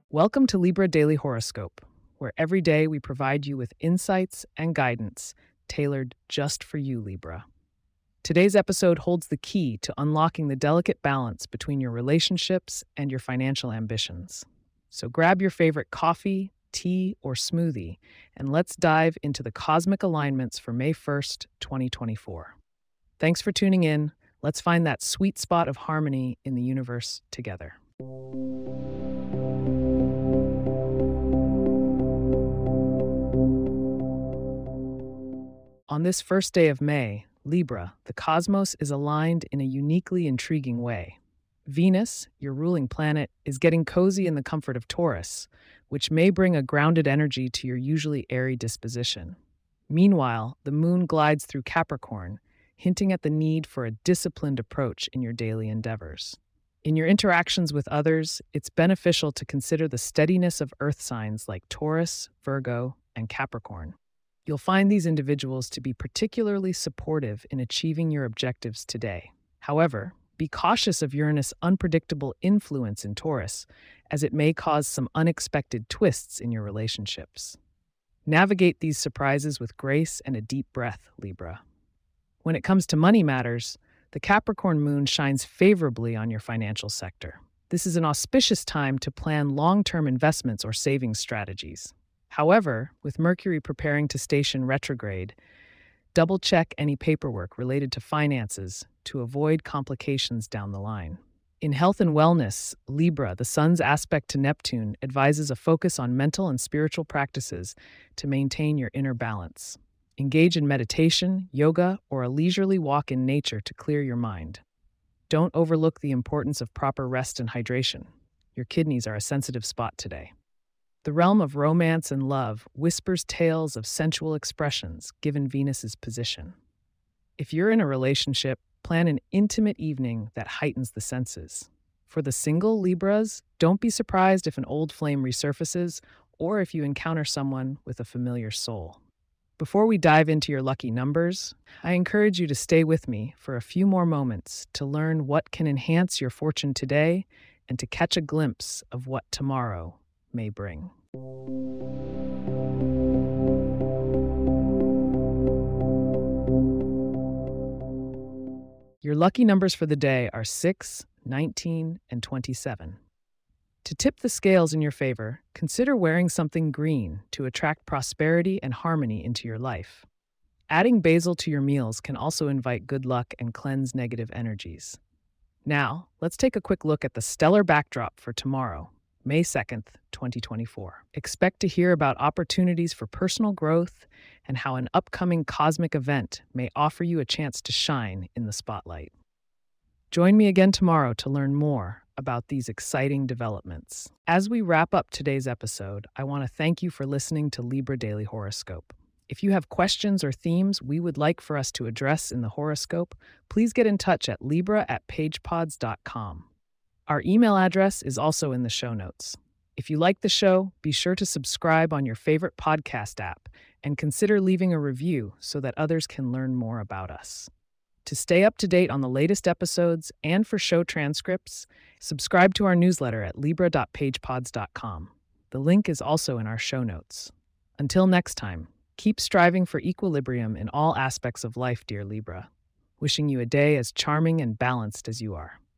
Welcome to Libra Daily Horoscope, where every day we provide you with insights and guidance tailored just for you, Libra. Today's episode holds the key to unlocking the delicate balance between your relationships and your financial ambitions. So grab your favorite coffee, tea, or smoothie, and let's dive into the cosmic alignments for May 1st, 2024. Thanks for tuning in. Let's find that sweet spot of harmony in the universe together. On this first day of May, Libra, the cosmos is aligned in a uniquely intriguing way. Venus, your ruling planet, is getting cozy in the comfort of Taurus, which may bring a grounded energy to your usually airy disposition. Meanwhile, the moon glides through Capricorn, hinting at the need for a disciplined approach in your daily endeavors. In your interactions with others, it's beneficial to consider the steadiness of earth signs like Taurus, Virgo, and Capricorn. You'll find these individuals to be particularly supportive in achieving your objectives today. However, be cautious of Uranus' unpredictable influence in Taurus, as it may cause some unexpected twists in your relationships. Navigate these surprises with grace and a deep breath, Libra. When it comes to money matters, the Capricorn moon shines favorably on your financial sector. This is an auspicious time to plan long-term investments or savings strategies. However, with Mercury preparing to station retrograde, double-check any paperwork related to finances to avoid complications down the line. In health and wellness, Libra, the Sun's aspect to Neptune, advises a focus on mental and spiritual practices to maintain your inner balance. Engage in meditation, yoga, or a leisurely walk in nature to clear your mind. Don't overlook the importance of proper rest and hydration. Your kidneys are a sensitive spot today. The realm of romance and love whispers tales of sensual expressions given Venus's position. If you're in a relationship, plan an intimate evening that heightens the senses. For the single Libras, don't be surprised if an old flame resurfaces or if you encounter someone with a familiar soul. Before we dive into your lucky numbers, I encourage you to stay with me for a few more moments to learn what can enhance your fortune today and to catch a glimpse of what tomorrow may bring. Your lucky numbers for the day are 6, 19, and 27. To tip the scales in your favor, consider wearing something green to attract prosperity and harmony into your life. Adding basil to your meals can also invite good luck and cleanse negative energies. Now, let's take a quick look at the stellar backdrop for tomorrow, May 2nd, 2024. Expect to hear about opportunities for personal growth and how an upcoming cosmic event may offer you a chance to shine in the spotlight. Join me again tomorrow to learn more about these exciting developments. As we wrap up today's episode, I want to thank you for listening to Libra Daily Horoscope. If you have questions or themes we would like for us to address in the horoscope, please get in touch at libra@pagepods.com. Our email address is also in the show notes. If you like the show, be sure to subscribe on your favorite podcast app and consider leaving a review so that others can learn more about us. To stay up to date on the latest episodes and for show transcripts, subscribe to our newsletter at libra.pagepods.com. The link is also in our show notes. Until next time, keep striving for equilibrium in all aspects of life, dear Libra. Wishing you a day as charming and balanced as you are.